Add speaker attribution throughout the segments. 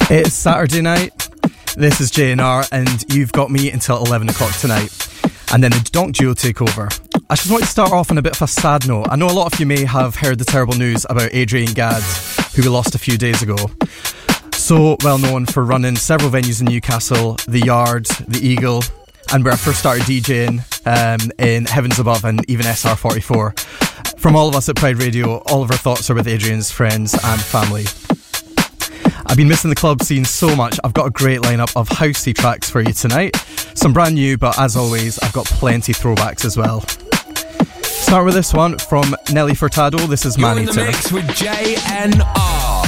Speaker 1: It's Saturday night. This is JNR, and you've got me until 11 o'clock tonight. And then the Donk Duo take over. I just want to start off on a bit of a sad note. I know a lot of you may have heard the terrible news about Adrian Gadd, who we lost a few days ago. So well known for running several venues in Newcastle, The Yard, The Eagle, and where I first started DJing in Heavens Above and even SR44. From all of us at Pride Radio, all of our thoughts are with Adrian's friends and family. I've been missing the club scene so much. I've got a great lineup of housey tracks for you tonight. Some brand new, but as always, I've got plenty throwbacks as well. Start with this one from Nelly Furtado. This is Man Eater.
Speaker 2: You're in the mix with JNR.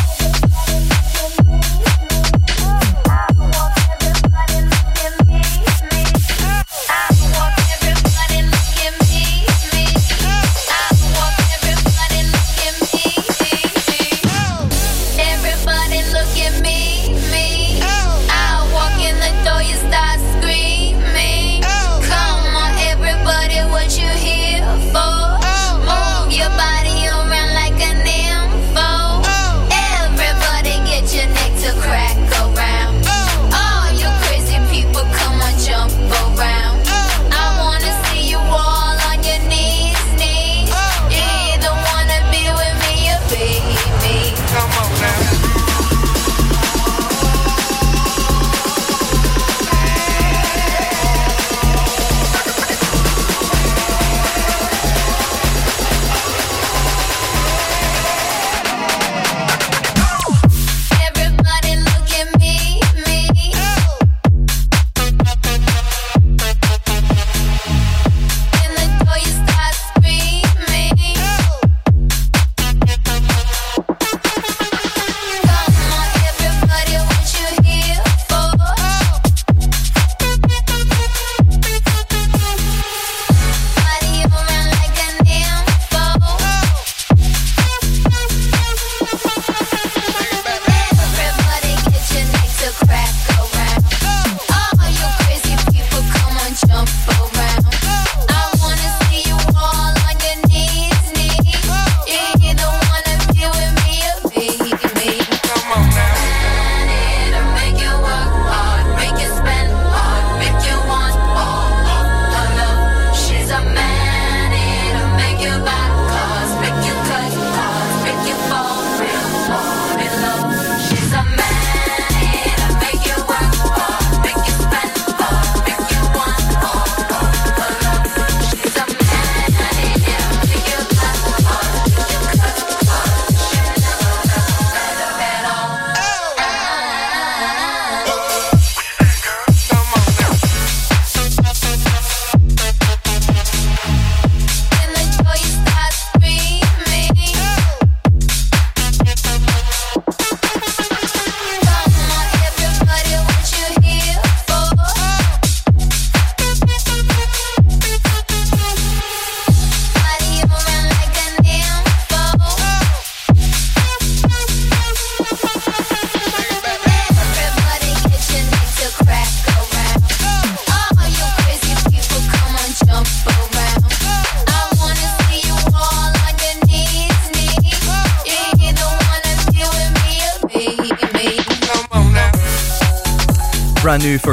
Speaker 1: Brand new for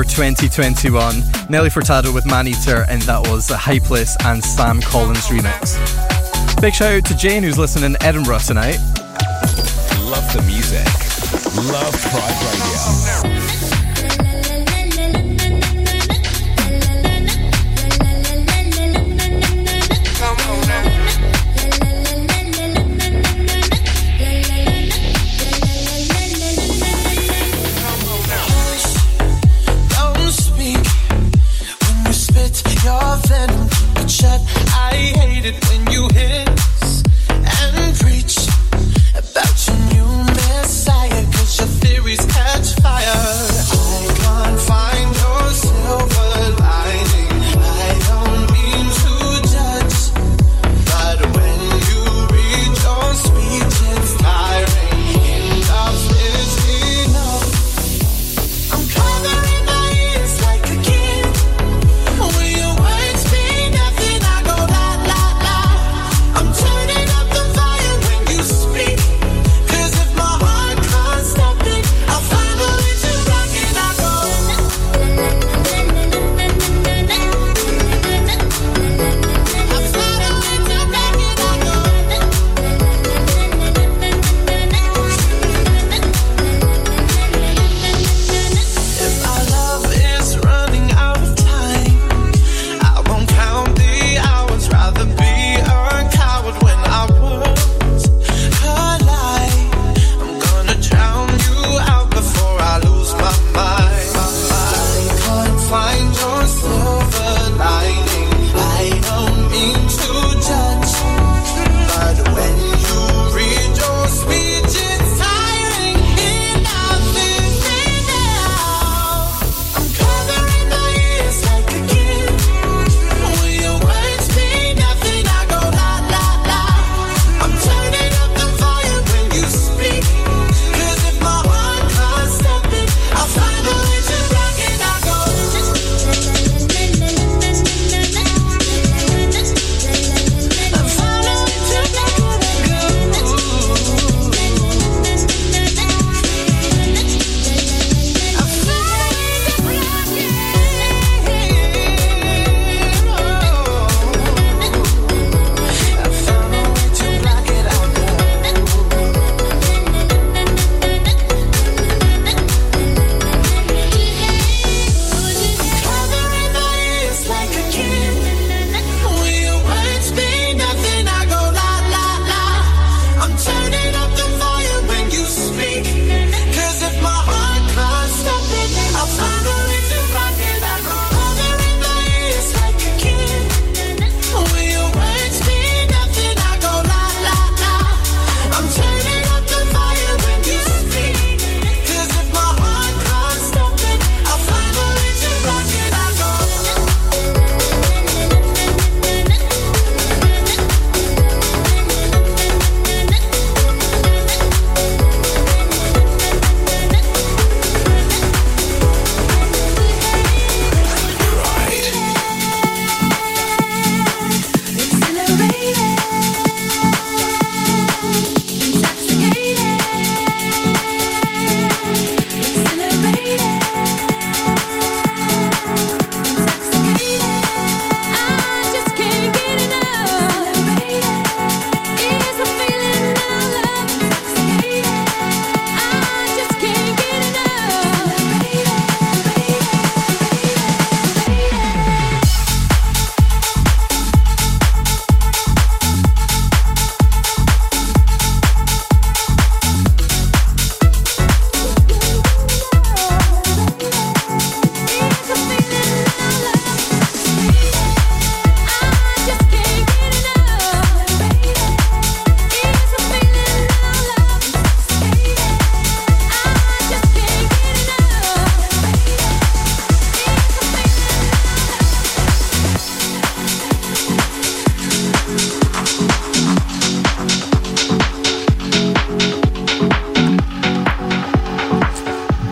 Speaker 1: 2021, Nelly Furtado with Man Eater, and that was a Hypeless and Sam Collins remix. Big shout out to Jane, who's listening in Edinburgh tonight.
Speaker 2: Love the music. Love Pride Radio.
Speaker 3: I hate it when you hiss and preach about your new messiah, 'cause your theories catch fire.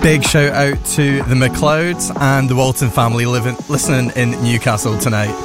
Speaker 1: Big shout out to the McLeods and the Walton family listening in Newcastle tonight.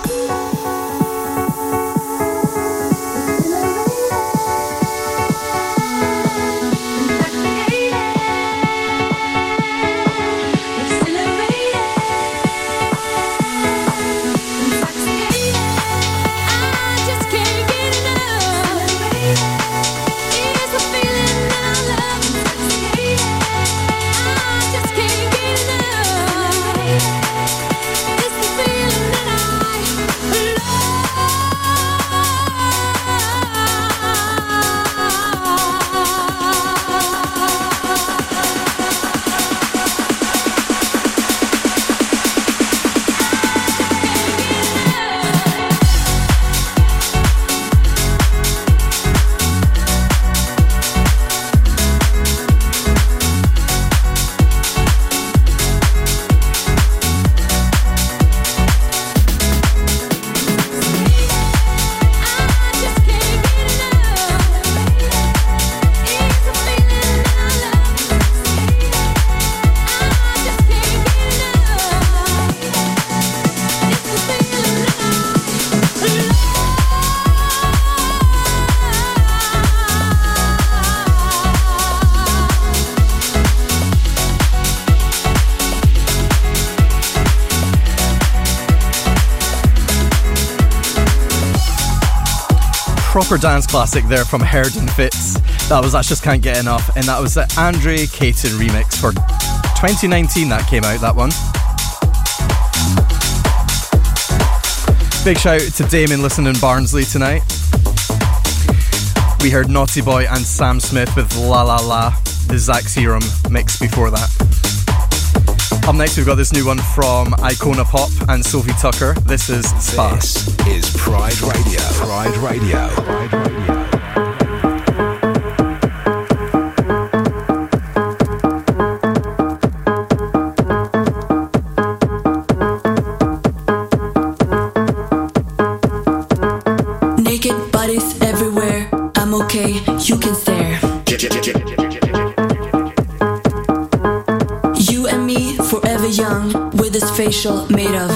Speaker 1: Proper dance classic there from Heard and Fitz. That was That's Just Can't Get Enough, and that was the Andre Caton remix for 2019 that came out, that one. Big shout out to Damon listening in Barnsley tonight. We heard Naughty Boy and Sam Smith with La La La, the Zach Serum mix before that. Up next we've got this new one from Icona Pop and Sophie Tucker. This is Spa.
Speaker 2: This is Pride Radio. Pride Radio. Pride Radio.
Speaker 4: Naked bodies everywhere. I'm okay, you can stare. You and me forever young, with this facial made of.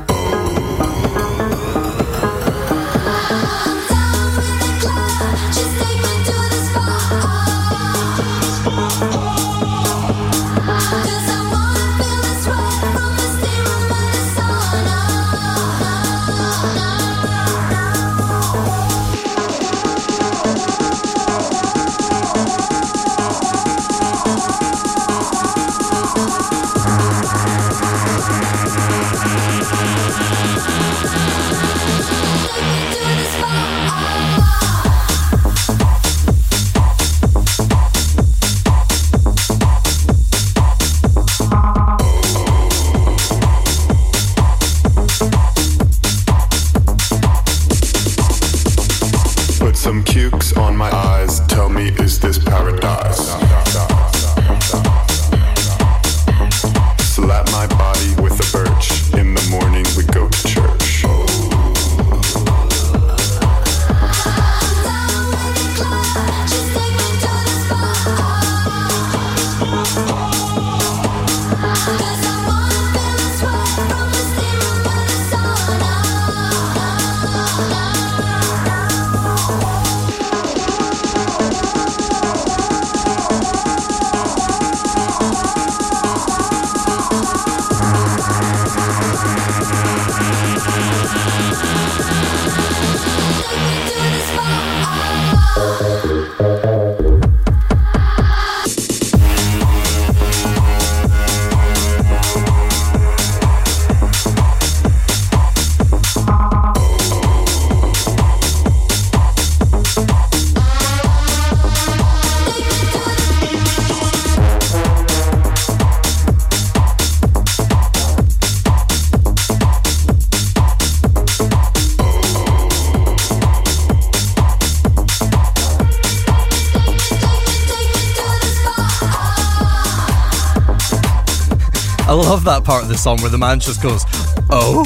Speaker 1: I love that part of the song where the man just goes, oh.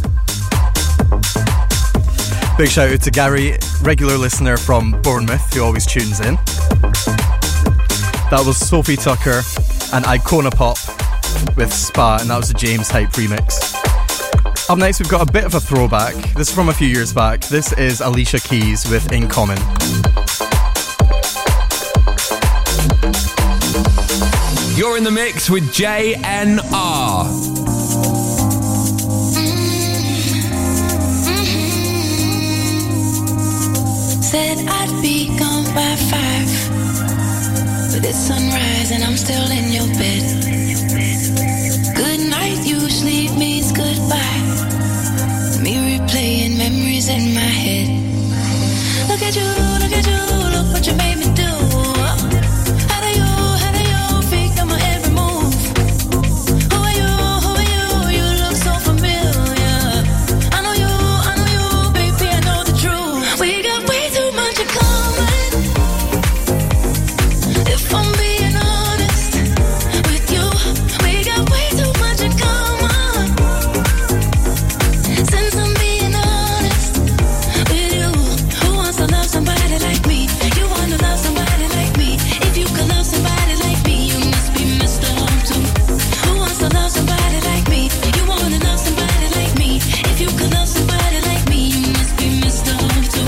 Speaker 1: Big shout out to Gary, regular listener from Bournemouth, who always tunes in. That was Sophie Tucker and Icona Pop with Spa, and that was a James Hype remix. Up next, we've got a bit of a throwback. This is from a few years back. This is Alicia Keys with In Common.
Speaker 5: You're in the mix with JNR.
Speaker 6: Said I'd be gone by 5, but it's sunrise and I'm still in your bed. Good night usually means goodbye. Me replaying memories in my head. Look at you, look what you made me do. How do you figure my every move? Who are you, you look so familiar. I know you, baby, I know the truth. We got way too much in common. If I'm being honest with you, we got way too much in common. Since I'm being honest with you, who wants to love somebody like me? You wanna love somebody like me? If you could love somebody like me, you must be Mr. Love too. Who wants to love somebody like me? You wanna love somebody like me? If you could love somebody like me, you must be Mr. Love too.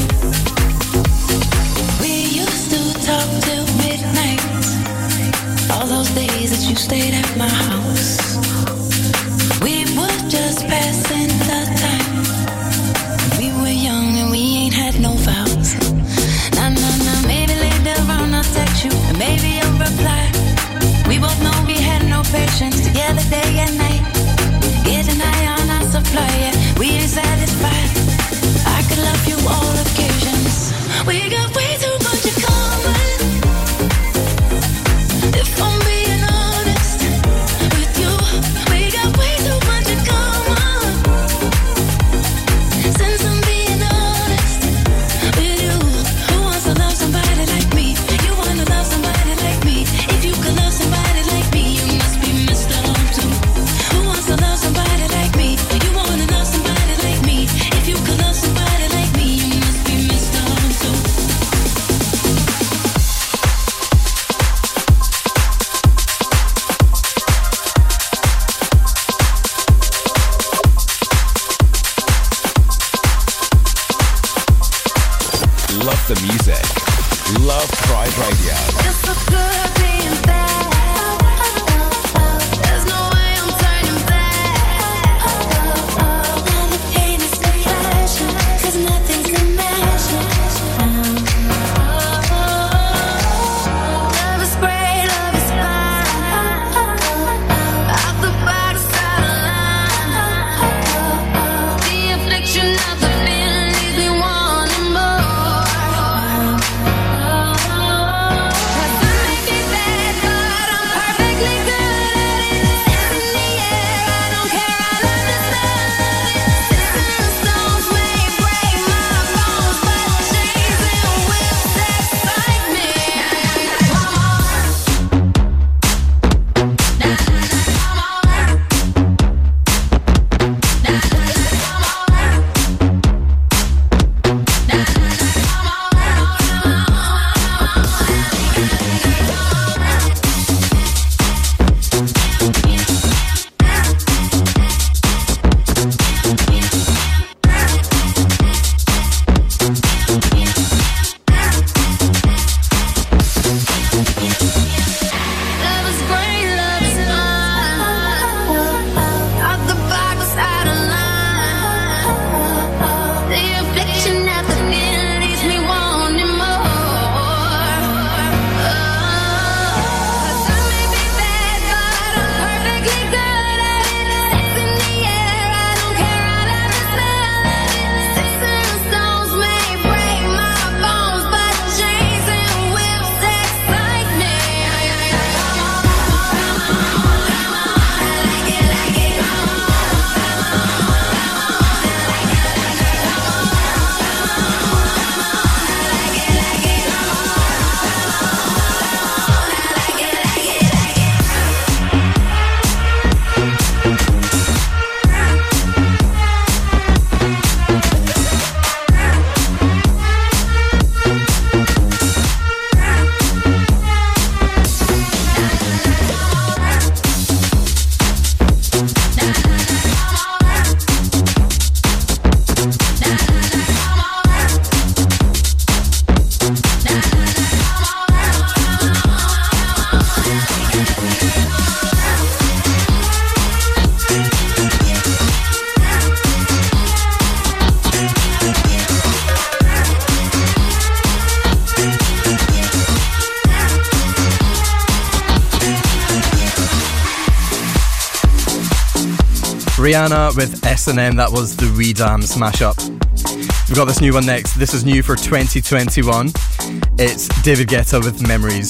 Speaker 6: We used to talk till midnight, all those days that you stayed at my house. We were just passing the time. We were young and we ain't had no vows. Nah, maybe later on I'll text you, and maybe you'll reply. We both know we had no patience together day and night. Getting high on our supply, yeah, we ain't satisfied. I could love you all occasions. We got way too much in common. If I'm being honest with you, we got way too much in common.
Speaker 1: Rihanna with S&M, that was the Weedams mashup. We've got this new one next. This is new for 2021. It's David Guetta with Memories.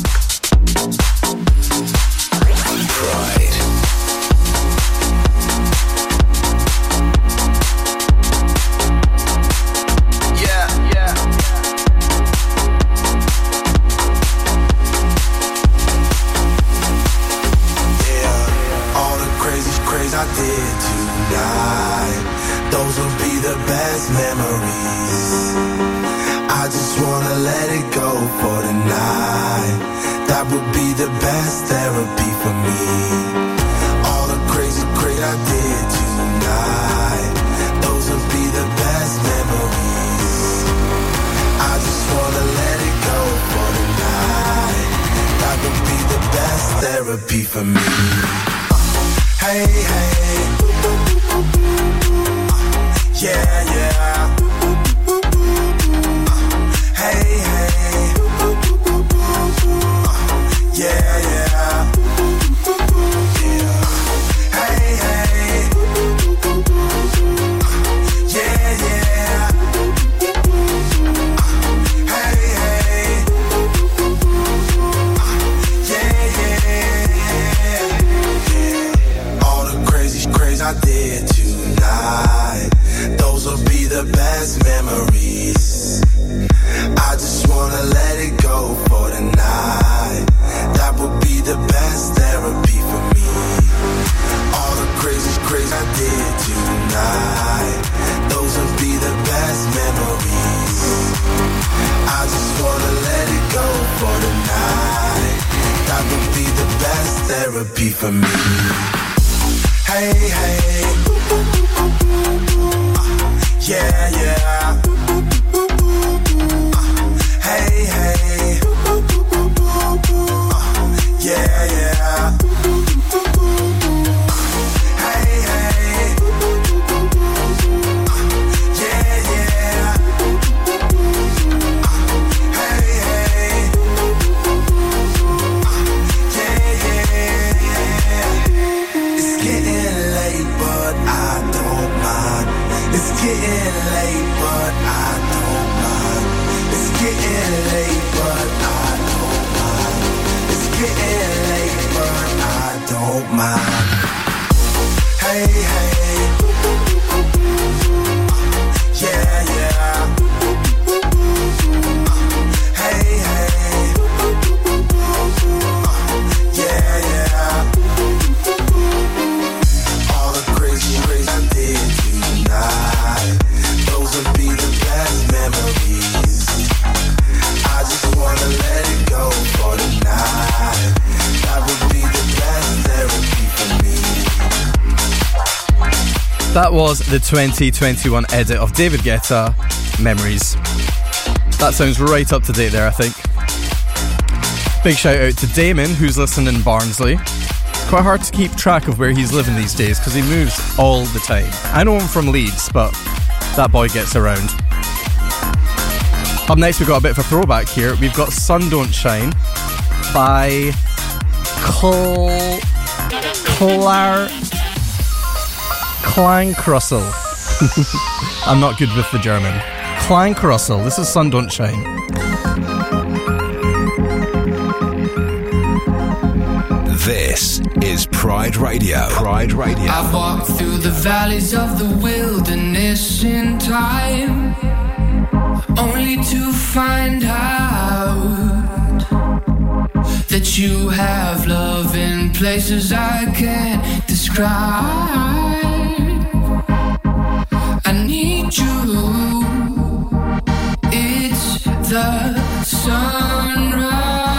Speaker 7: I did tonight, those will be the best memories. I just wanna let it go for tonight. That would be the best therapy for me. All the crazy I did tonight, those will be the best memories. I just wanna let it go for tonight. That would be the best therapy for me. Hey, hey, yeah, yeah. Hey, hey, yeah, yeah. Hey, hey, yeah, yeah. Hey, hey, crazy I did tonight, those will be the best memories. I just wanna let it go for tonight. That would be the best therapy for me. All the crazy I did tonight, those will be the best memories. I just wanna let it go for tonight. That would be the best therapy for me. Hey, hey, yeah, yeah. Hey, hey, yeah, yeah. Hey, hey, yeah, yeah. Hey, hey, yeah, yeah. It's getting late, but I don't mind. It's getting late, but I don't mind. It's getting late, but I don't mind. It's getting late, but I don't mind. Hey, hey, yeah, yeah. Hey, hey, yeah, yeah. All the crazy I did tonight, those would be the best memories. I just wanna let it go for tonight. That would be the best therapy for me.
Speaker 1: That was the 2021 edit of David Guetta, Memories. That sounds right up to date there, I think. Big shout out to Damon, who's listening in Barnsley. Quite hard to keep track of where he's living these days because he moves all the time. I know him from Leeds, but that boy gets around. Up next, we've got a bit of a throwback here. We've got Sun Don't Shine by Klangkrussel. I'm not good with the German. Klangkrussel. This is Sun Don't Shine.
Speaker 2: This is Pride Radio. Pride Radio.
Speaker 3: I've walked through the valleys of the wilderness in time, only to find out that you have love in places I can't describe. I need you. It's the sunrise.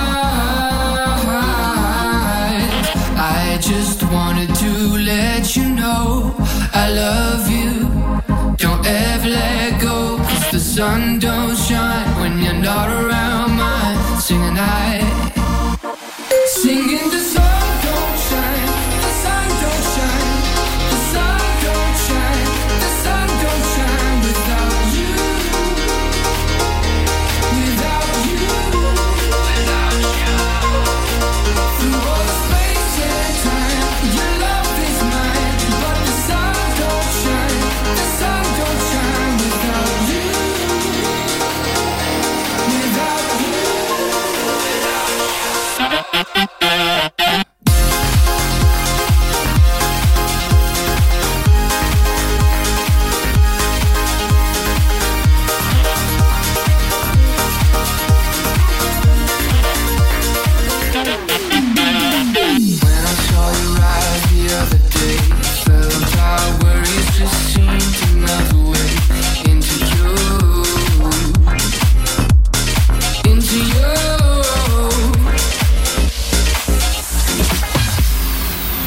Speaker 3: I just wanted to let you know I love you. Don't ever let go, 'cause the sun don't shine when you're not around. Mine singing the song.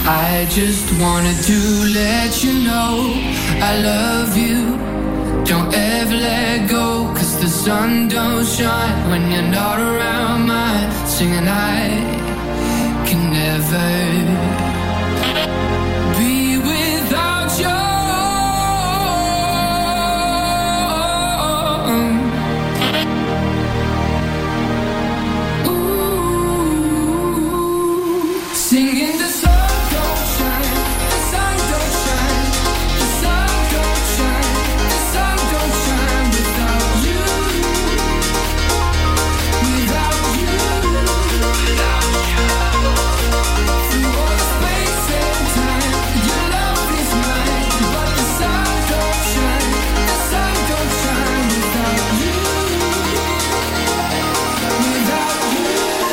Speaker 3: I just wanted to let you know I love you. Don't ever let go, 'cause the sun don't shine when you're not around. My singing I can never be without you. Singing the sun don't shine, the sun don't shine, the sun don't shine, the sun don't shine without you, without you, without you. Through all the space and time, your love is mine, but the sun don't shine without you, without you,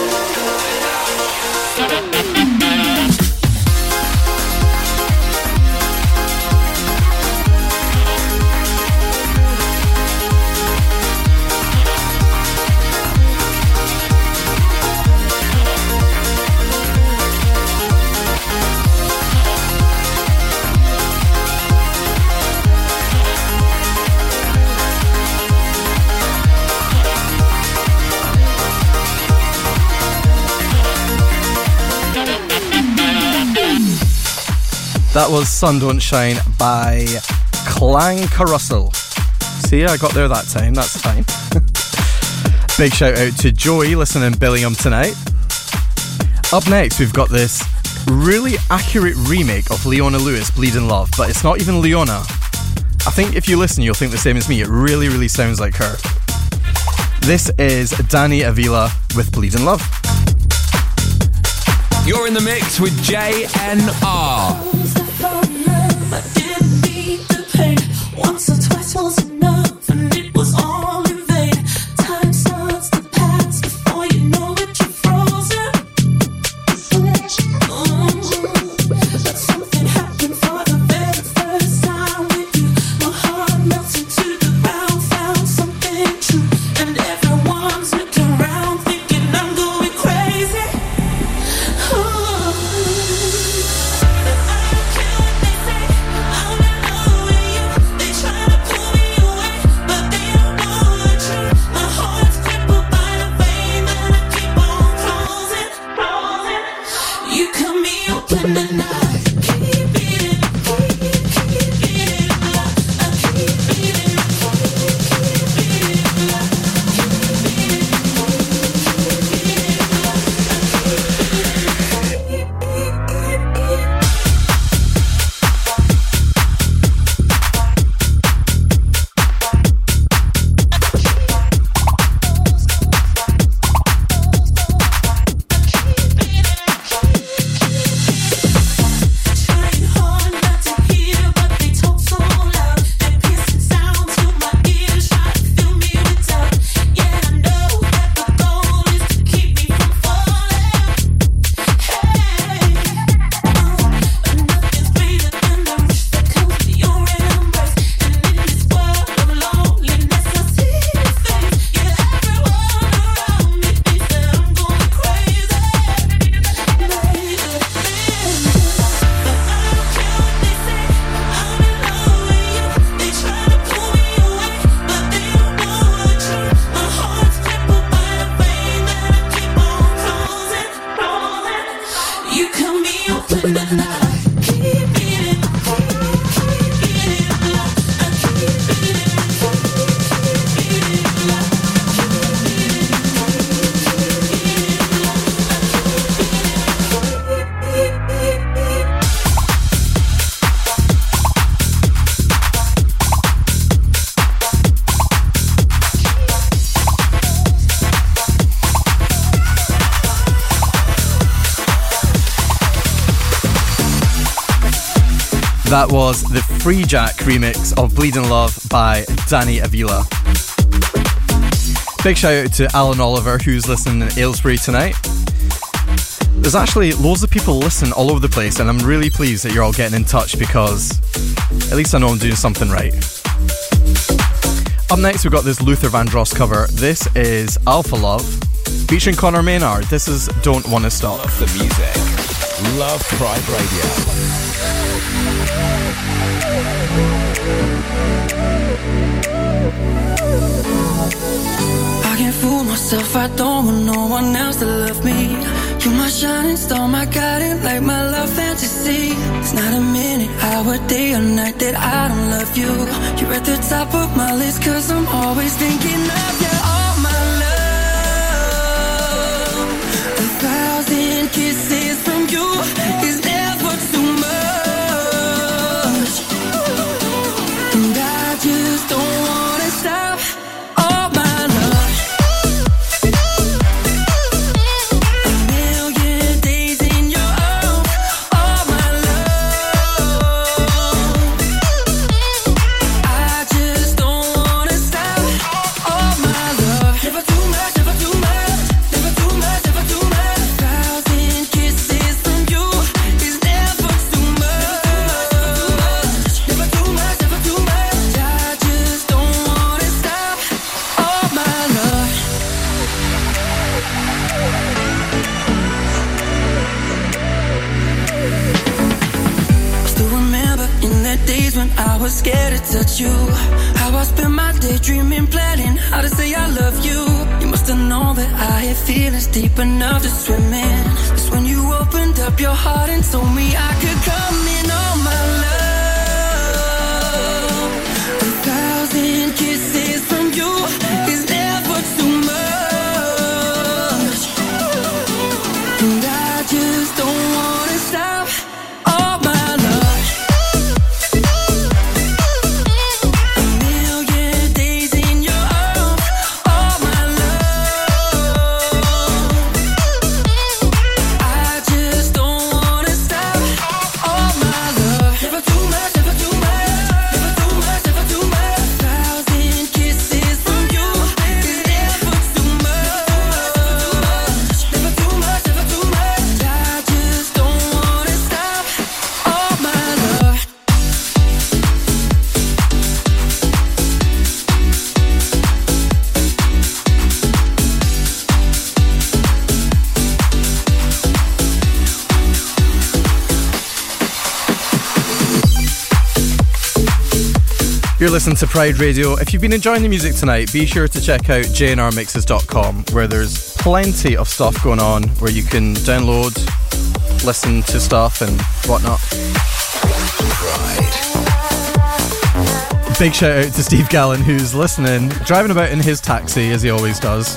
Speaker 1: That was Sun Don't Shine by Clank Russell. See, I got there that time, that's fine. Big shout out to Joey listening in Billingham tonight. Up next, we've got this really accurate remake of Leona Lewis, Bleed in Love, but it's not even Leona. I think if you listen, you'll think the same as me. It really, really sounds like her. This is Danny Avila with Bleed in Love.
Speaker 5: You're in the mix with JNR.
Speaker 6: I didn't need the pain. Once or twice was enough, and it was all in vain. Time starts to pass before you know it, you're frozen. But something happened for the very first time with you. My heart melts into the ground, found something true, and everyone's looking around, thinking I'm going crazy.
Speaker 1: That was the Free Jack remix of Bleed in Love by Danny Avila. Big shout out to Alan Oliver, who's listening in Aylesbury tonight. There's actually loads of people listening all over the place, and I'm really pleased that you're all getting in touch, because at least I know I'm doing something right. Up next, we've got this Luther Vandross cover. This is Alpha Love, featuring Conor Maynard. This is Don't Wanna Stop.
Speaker 5: Love the music.
Speaker 2: love Pride Radio.
Speaker 8: I can't fool myself, I don't want no one else to love me. You're my shining star, my guiding light, my love fantasy. It's not a minute, hour, day or night that I don't love you. You're at the top of my list, cause I'm always thinking of you. All my love, 1,000 kisses from you is never too much. And I just don't wanna stop. All my love, a million days in your arms. All my love, I just don't wanna stop. All my love, never too much, never too much, never too much, never too much. 1,000 kisses from you is never too much. Never too much, never too much. I just don't wanna stop. All my love. I still remember in the days when I was scared to touch you. How I spent my day dreaming, planning how to say I love you. You must have known that I had feelings deep enough to swim in. That's when you opened up your heart and told me I could come in. All my love, 1,000 kisses from you is never too much. And I just don't wanna stop. All my love, a million days in your arms. All my love, I just don't wanna stop. All my love, never too much, never too much, never too much, never too much. 1,000 kisses from you is never too much. Never too much, never too much. I just don't wanna stop. All my love.
Speaker 1: You're listening to Pride Radio. If you've been enjoying the music tonight, be sure to check out jnrmixes.com, where there's plenty of stuff going on, where you can download, listen to stuff and whatnot. Big shout out to Steve Gallen, who's listening, driving about in his taxi as he always does.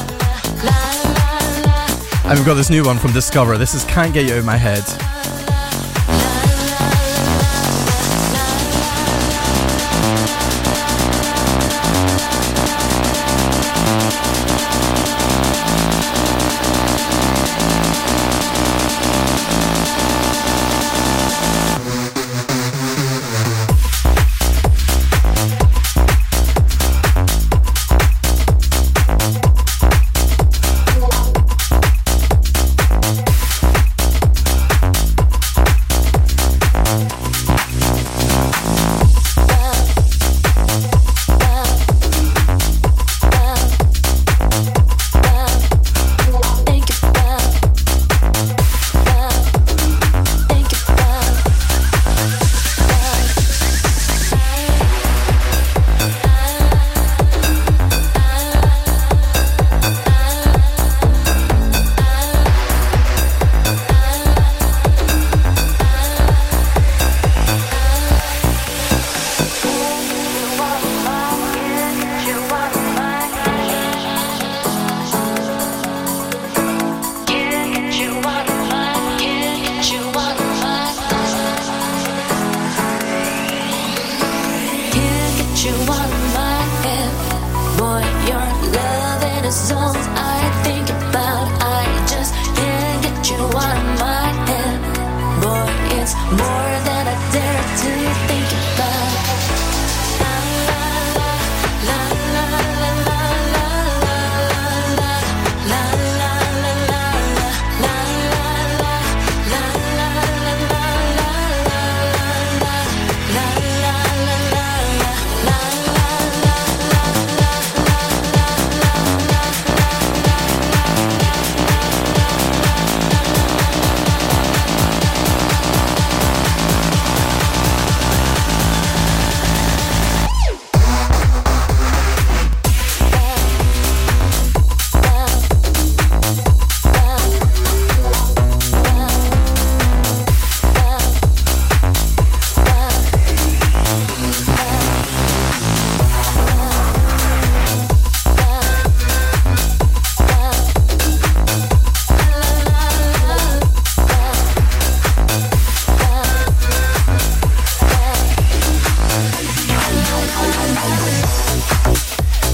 Speaker 1: And we've got this new one from Discover. This is Can't Get You Out of My Head.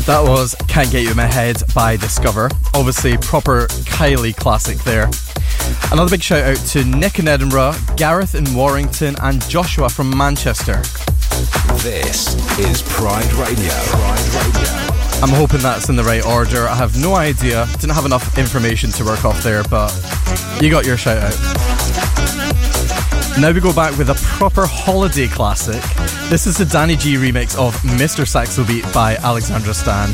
Speaker 1: That was Can't Get You In My Head by Discover. Obviously, proper Kylie classic there. Another big shout out to Nick in Edinburgh, Gareth in Warrington, and Joshua from Manchester.
Speaker 2: This is Pride Radio. Pride Radio.
Speaker 1: I'm hoping that's in the right order. I have no idea. Didn't have enough information to work off there, but you got your shout out. Now we go back with a proper holiday classic. This is the Danny G remix of Mr. Saxo Beat by Alexandra Stan.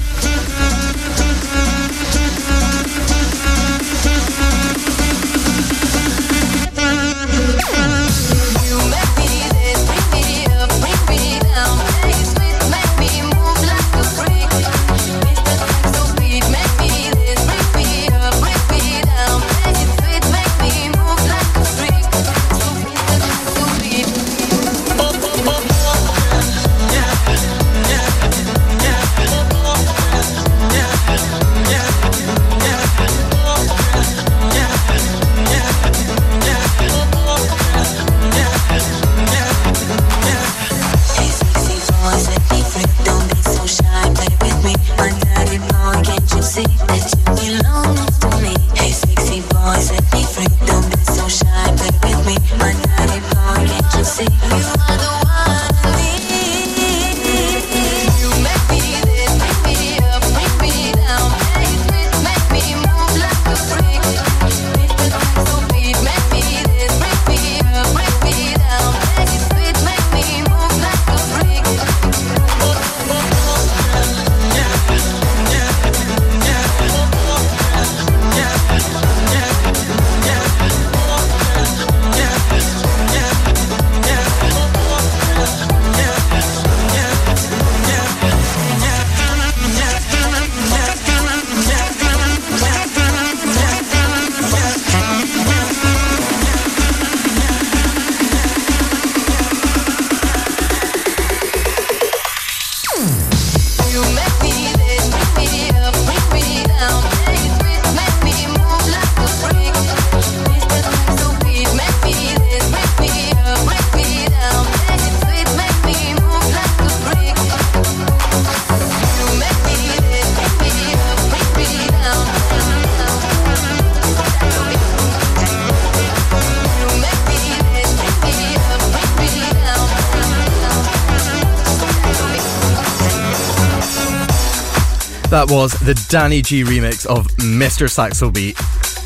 Speaker 1: That was the Danny G remix of Mr. Saxo Beat.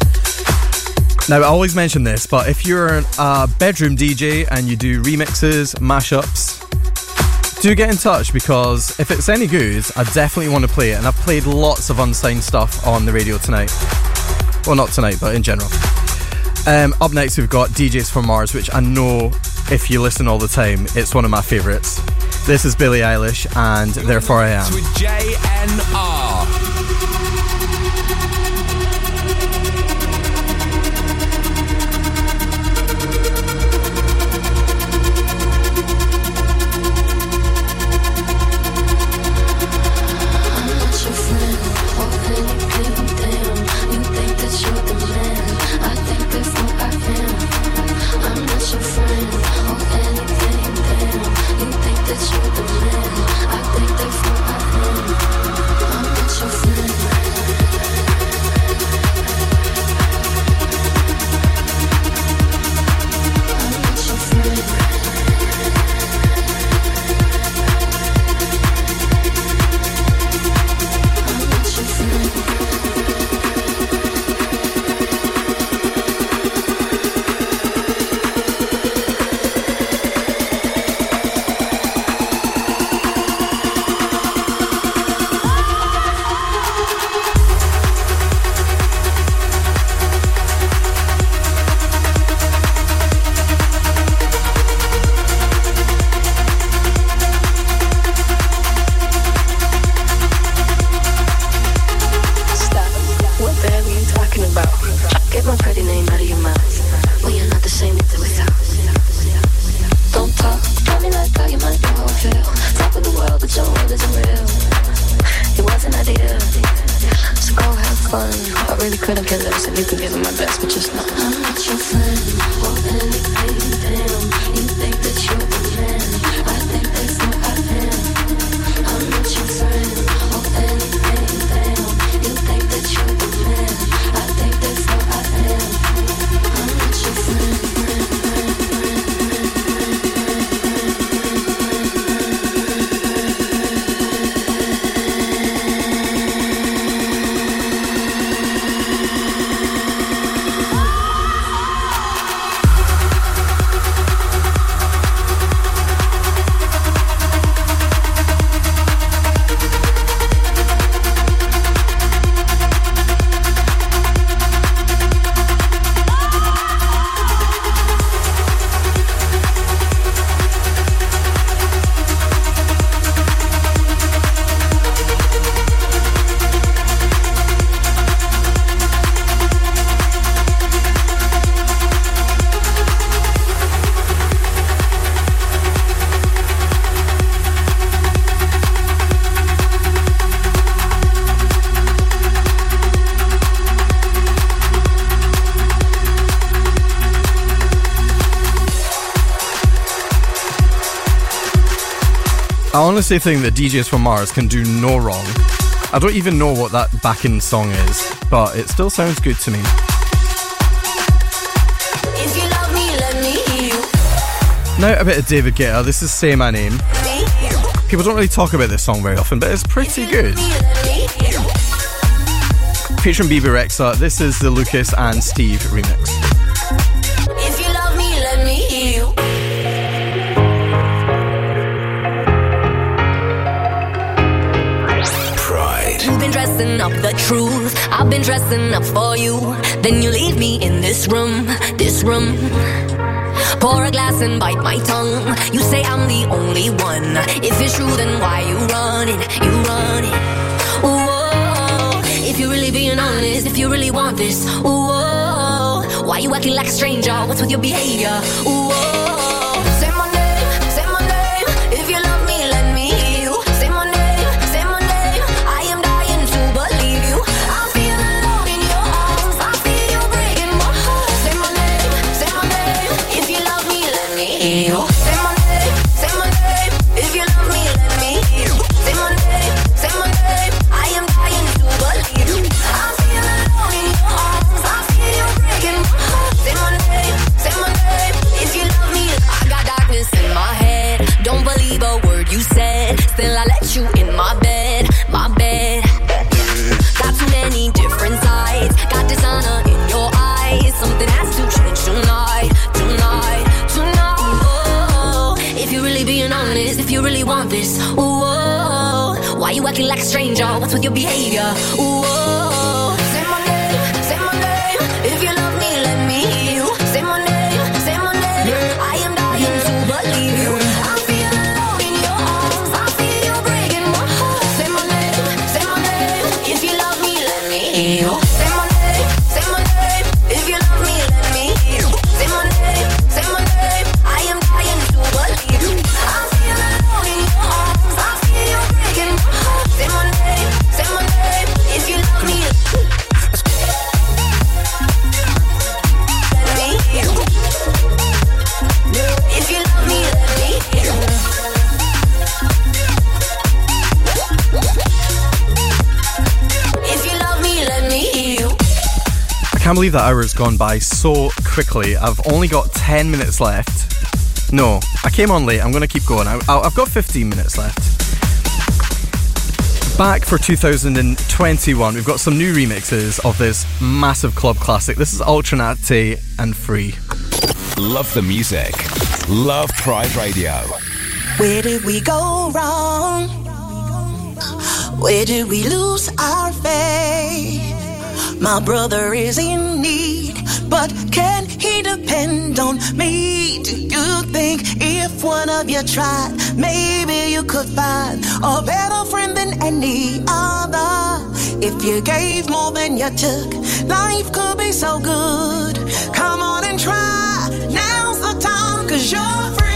Speaker 1: Now, I always mention this, but if you're a bedroom DJ and you do remixes, mashups, do get in touch, because if it's any good, I definitely want to play it. And I've played lots of unsigned stuff on the radio tonight. Well, not tonight, but in general. Up next, we've got DJs from Mars, which I know if you listen all the time, it's one of my favourites. This is Billie Eilish and Therefore I Am.
Speaker 5: With JNR.
Speaker 6: I'm not your friend or anything, damn. You think that you're the man. I think that's what I am. I'm not your friend or anything, damn. You think that you're the man. I think that's what I am. I'm not your friend or anything, damn. You think that you're the man. I think that's what I am. I'm not your friend or anything, damn. You think that you're the man. I think that's what I am.
Speaker 1: I honestly think that DJs from Mars can do no wrong. I don't even know what that backing song is, but it still sounds good to me.
Speaker 6: If you love me, let me hear you.
Speaker 1: Now a bit of David Guetta. This is Say My Name. People don't really talk about this song very often, but it's pretty good. Featuring Bebe Rexha, this is the Lucas and Steve remix.
Speaker 6: If you love me, let me hear you.
Speaker 2: Pride.
Speaker 6: You've been dressing up the truth, I've been dressing up for you. Then you leave me in this room, this room. Pour a glass and bite my tongue. You say I'm the only one. If it's true, then why you running? You running. Whoa. If you're really being honest, if you really want this, whoa. Why you acting like a stranger? What's with your behavior? Whoa. Say my name, say my name. If you love me, let me hear you. Say my name, say my name. I am dying to believe you. I feel alone in your arms. I feel you breaking my heart. Say my name, say my name. If you love me, let me hear you. Say my name, say my name. If you love me, let me hear you. Say my name, say my name. I am dying to believe you. I feel alone in your arms. I feel you breaking my heart. Say my name, say my name. If you love me, I got darkness in my head. Don't believe a word you said. Still I let you in my bed, my bed. Got too many different sides. Got dishonor in your eyes. Something has to change tonight, tonight, tonight. Oh, if you're really being honest, if you really want this, whoa. Why you acting like a stranger? What's with your behavior? Whoa. Say my name, say my name. If you love me, let me hear you. Say my name, say my name. I am dying to believe you. I feel alone in your arms. I feel you breaking my heart. Say my name, say my name. If you love me, let me hear you. Say my name, say my name. If you love me, let me hear you. Say my name, say my name. I am dying to believe you. I feel alone in your arms. I feel you breaking my heart. Say my name, say my name. If you love me, let me hear you. If you love me, let me hear you. If you love me, let me hear you.
Speaker 1: I can't believe that hour's gone by so quickly. I've only got 10 minutes left. No, I came on late. I'm going to keep going. I've got 15 minutes left. Back for 2021, we've got some new remixes of this massive club classic. This is Ultranate and Free.
Speaker 2: Love the music. Love Pride Radio.
Speaker 9: Where did we go wrong? Where did we lose our faith? My brother is in need, but can he depend on me? Do you think if one of you tried, maybe you could find a better friend than any other? If you gave more than you took, life could be so good. Come on and try, now's the time, 'cause you're free.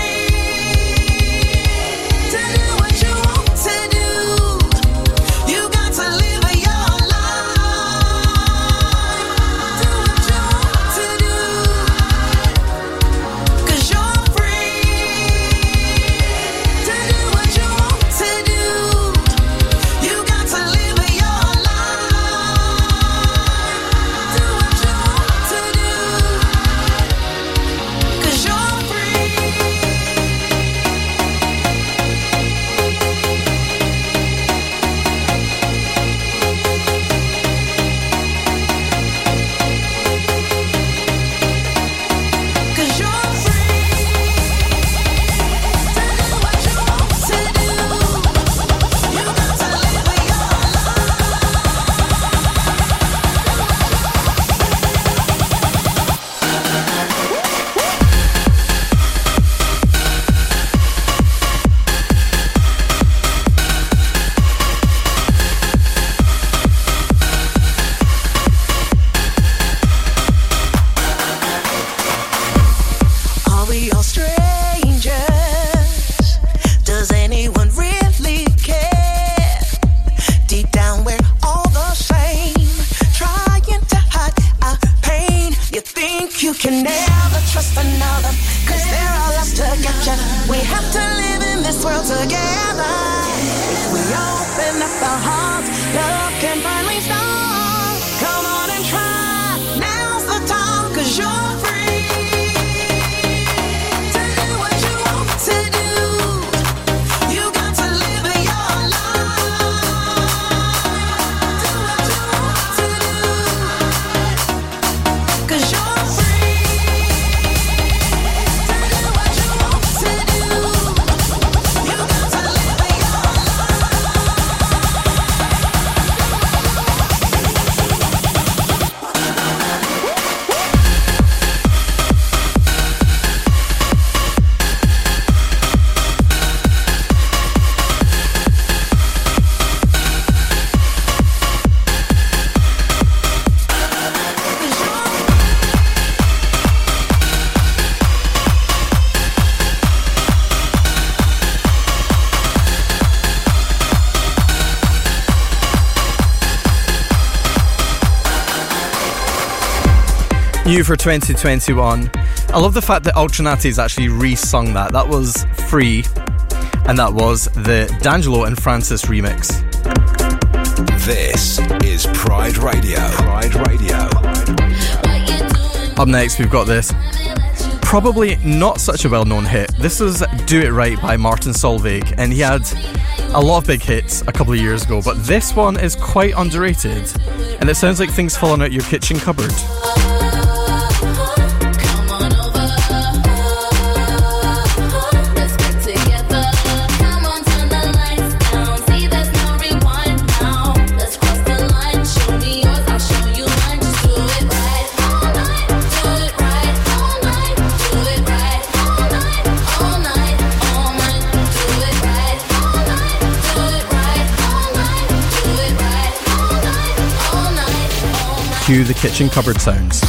Speaker 1: New for 2021. I love the fact that Ultranati's actually re-sung that. That was Free, and that was the D'Angelo and Francis remix.
Speaker 2: This is Pride Radio. Pride Radio.
Speaker 1: Up next, we've got this. Probably not such a well-known hit. This is Do It Right by Martin Solveig, and he had a lot of big hits a couple of years ago, but this one is quite underrated, and it sounds like things falling out your kitchen cupboard. Cue the kitchen cupboard sounds.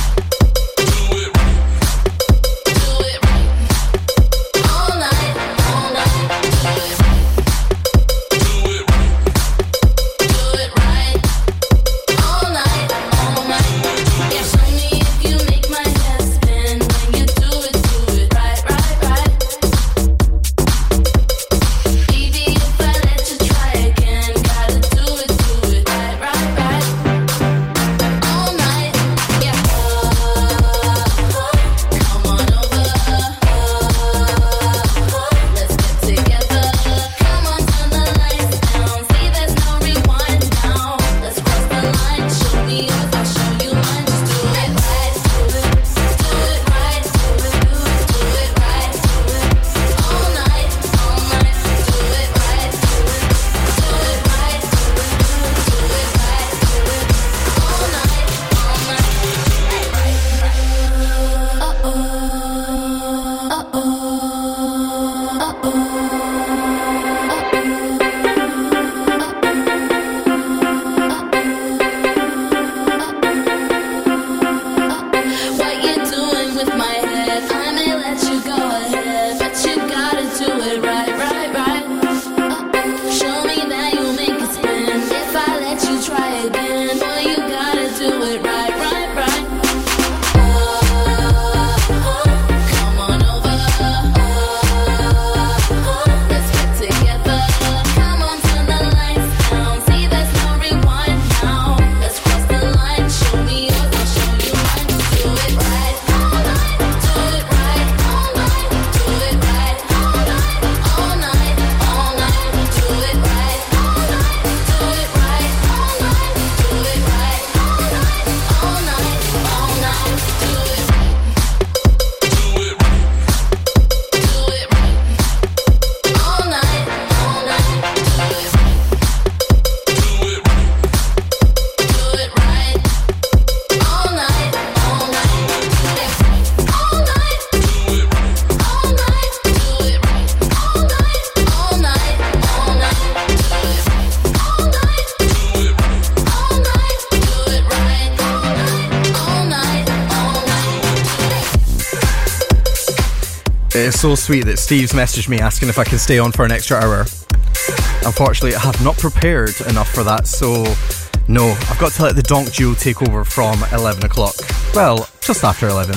Speaker 1: It's so sweet that Steve's messaged me asking if I can stay on for an extra hour. Unfortunately, I have not prepared enough for that, so no, I've got to let the Donk Duo take over from 11 o'clock. Well, just after 11.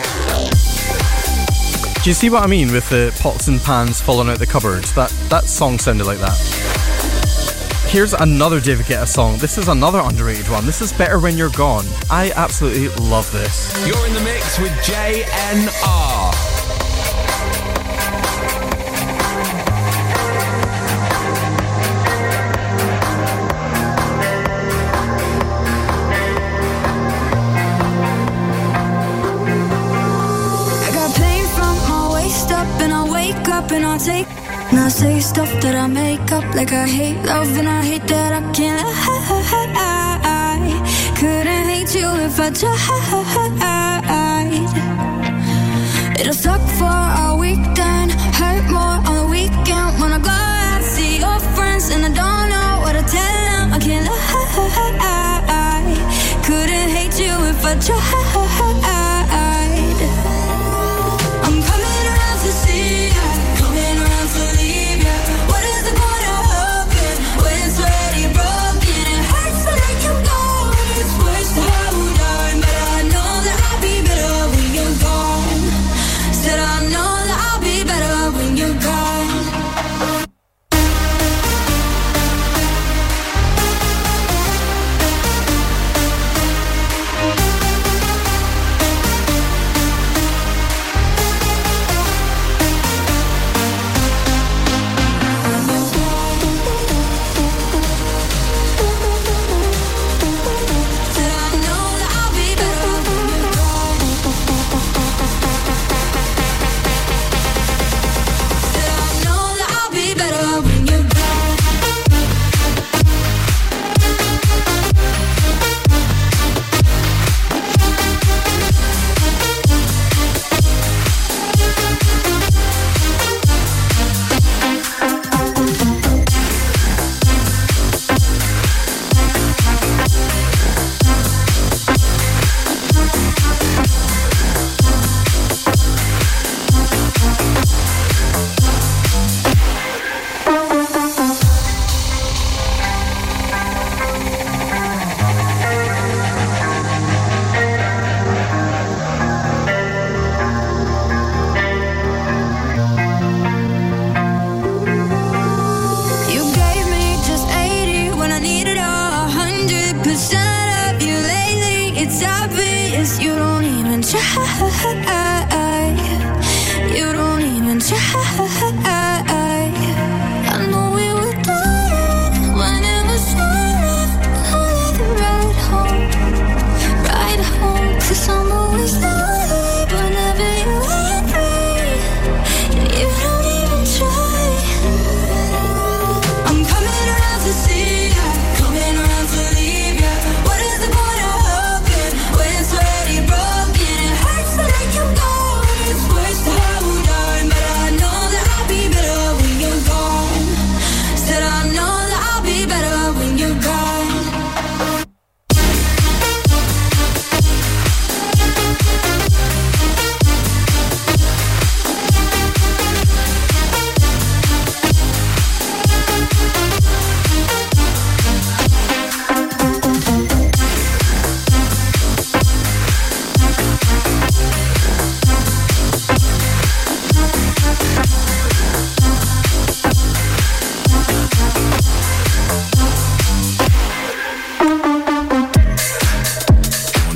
Speaker 1: Do you see what I mean with the pots and pans falling out the cupboard? That song sounded like that. Here's another David Guetta song. This is another underrated one. This is Better When You're Gone. I absolutely love this.
Speaker 5: You're in the mix with JNR.
Speaker 10: And I'll take and I say stuff that I make up, like I hate love and I hate that I can't lie. Couldn't hate you if I tried. It'll suck for a weekend, hurt more on the weekend. When I go out, see your friends and I don't know what to tell them. I can't lie. Couldn't hate you if I tried. I'm coming around to see ya. Be better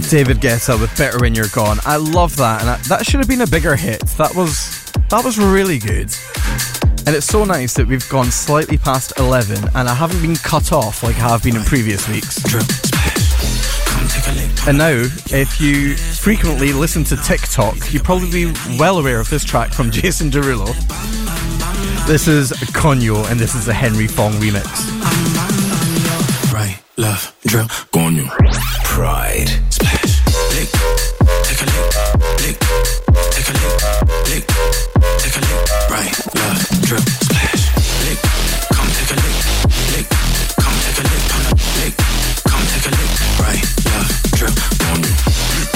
Speaker 1: David Guetta with Better When You're Gone. I love that, and that should have been a bigger hit. That was really good. And it's so nice that we've gone slightly past 11 and I haven't been cut off like I have been in previous weeks. And now, if you frequently listen to TikTok, you'll probably be well aware of this track from Jason Derulo. This is Konyo, and this is a Henry Fong remix.
Speaker 7: Right, left, drill, Konyo. Pride, splash, lick, take a lick, lick, take a lick, lick, take a lick. Right, left, drill, splash, lick, come take a lick, lick, come take a lick, lick, come take a lick. Right, left, drill, Konyo.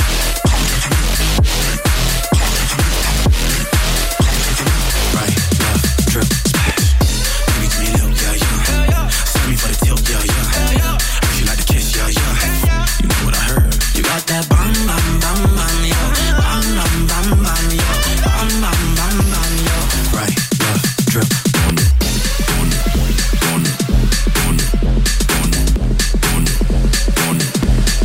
Speaker 8: That bam bam bam bam yo, bam bam bam bam yo, bam bam bam bam yo.
Speaker 7: Right, left, drip, on it, on it, on it, on it, on it, on it, on it,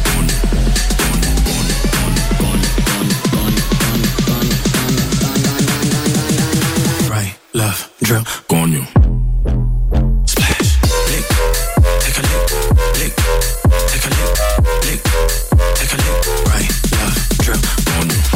Speaker 7: on it. Right, left, drip, on you. Splash, lick, take a lick, lick, take a lick, lick. Take a look, right, left, drip, on you.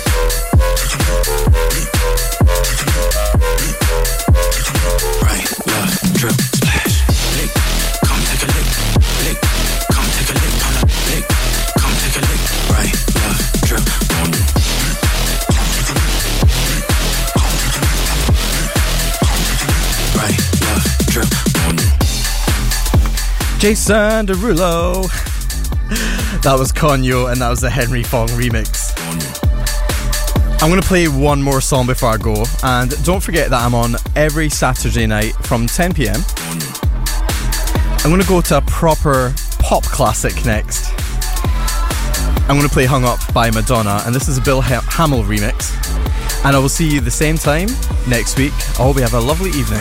Speaker 7: Right, left, drip, splash, lick, come take a lick, lick, come take a lick, lick, come take a lick, right, left, drip, on you. Right, left, drip, on you.
Speaker 1: Jason Derulo. That was Konyo, and that was the Henry Fong remix. I'm going to play one more song before I go, and don't forget that I'm on every Saturday night from 10 p.m. I'm going to go to a proper pop classic next. I'm going to play Hung Up by Madonna, and this is a Bill Hamill remix. And I will see you the same time next week. I hope you have a lovely evening.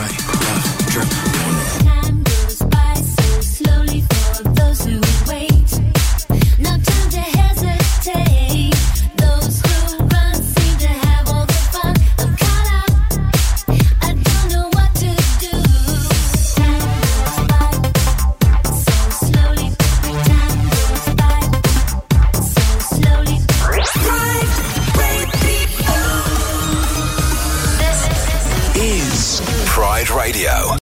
Speaker 2: Radio.